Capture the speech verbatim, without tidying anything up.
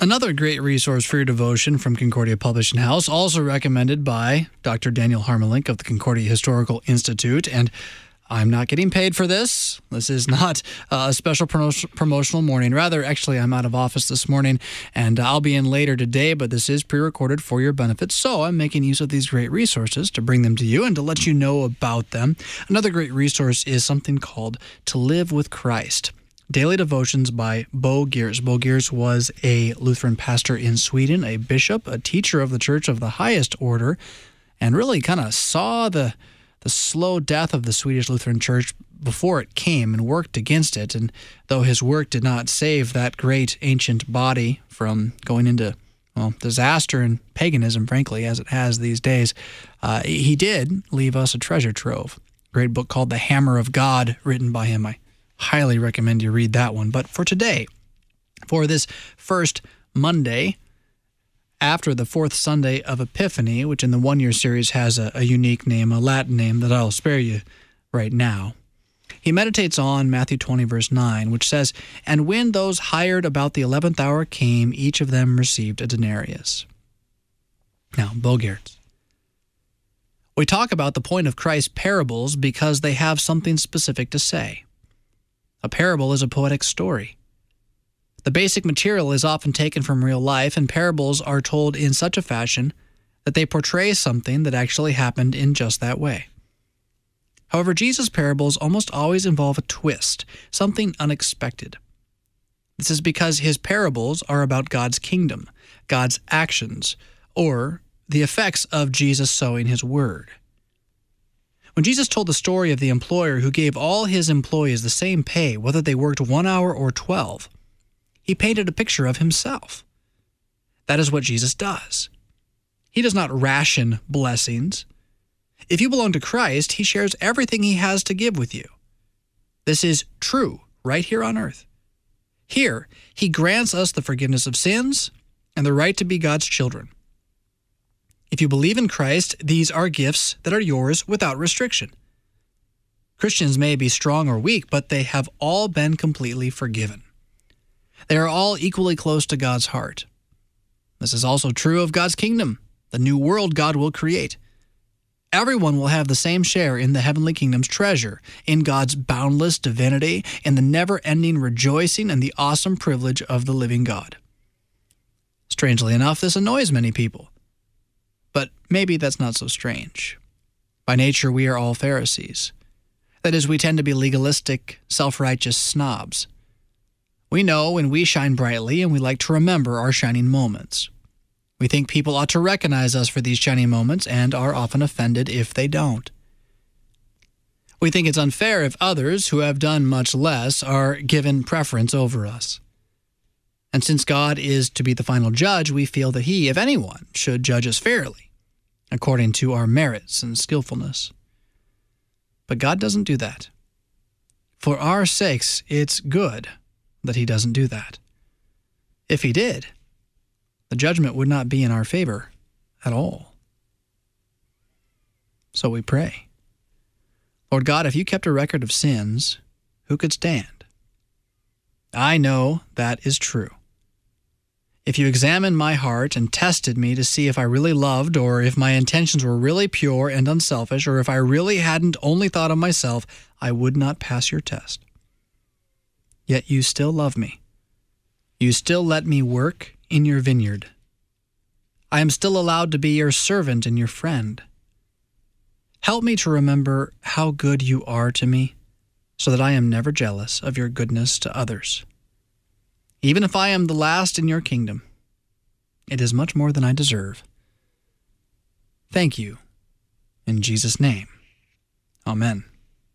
Another great resource for your devotion from Concordia Publishing House, also recommended by Doctor Daniel Harmelink of the Concordia Historical Institute. And I'm not getting paid for this. This is not a special promo- promotional morning. Rather, actually, I'm out of office this morning, and I'll be in later today, but this is pre-recorded for your benefit. So I'm making use of these great resources to bring them to you and to let you know about them. Another great resource is something called To Live with Christ. Daily Devotions by Bo Geers. Bo Geers was a Lutheran pastor in Sweden, a bishop, a teacher of the church of the highest order, and really kind of saw the the slow death of the Swedish Lutheran Church before it came and worked against it. And though his work did not save that great ancient body from going into, well, disaster and paganism, frankly, as it has these days, uh, he did leave us a treasure trove. A great book called The Hammer of God, written by him. I highly recommend you read that one. But for today, for this first Monday after the fourth Sunday of Epiphany, which in the one-year series has a, a unique name, a Latin name that I'll spare you right now, he meditates on Matthew twenty, verse nine, which says, "And when those hired about the eleventh hour came, each of them received a denarius." Now, Bo Geers. We talk about the point of Christ's parables because they have something specific to say. A parable is a poetic story. The basic material is often taken from real life, and parables are told in such a fashion that they portray something that actually happened in just that way. However, Jesus' parables almost always involve a twist, something unexpected. This is because his parables are about God's kingdom, God's actions, or the effects of Jesus sowing his word. When Jesus told the story of the employer who gave all his employees the same pay, whether they worked one hour or twelve, he painted a picture of himself. That is what Jesus does. He does not ration blessings. If you belong to Christ, he shares everything he has to give with you. This is true right here on earth. Here, he grants us the forgiveness of sins and the right to be God's children. If you believe in Christ, these are gifts that are yours without restriction. Christians may be strong or weak, but they have all been completely forgiven. They are all equally close to God's heart. This is also true of God's kingdom, the new world God will create. Everyone will have the same share in the heavenly kingdom's treasure, in God's boundless divinity, in the never-ending rejoicing and the awesome privilege of the living God. Strangely enough, this annoys many people. But maybe that's not so strange. By nature, we are all Pharisees. That is, we tend to be legalistic, self-righteous snobs. We know when we shine brightly, and we like to remember our shining moments. We think people ought to recognize us for these shining moments and are often offended if they don't. We think it's unfair if others, who have done much less, are given preference over us. And since God is to be the final judge, we feel that he, if anyone, should judge us fairly, according to our merits and skillfulness. But God doesn't do that. For our sakes, it's good that he doesn't do that. If he did, the judgment would not be in our favor at all. So we pray. Lord God, if you kept a record of sins, who could stand? I know that is true. If you examined my heart and tested me to see if I really loved, or if my intentions were really pure and unselfish, or if I really hadn't only thought of myself, I would not pass your test. Yet you still love me. You still let me work in your vineyard. I am still allowed to be your servant and your friend. Help me to remember how good you are to me, so that I am never jealous of your goodness to others. Even if I am the last in your kingdom, it is much more than I deserve. Thank you. In Jesus' name, amen.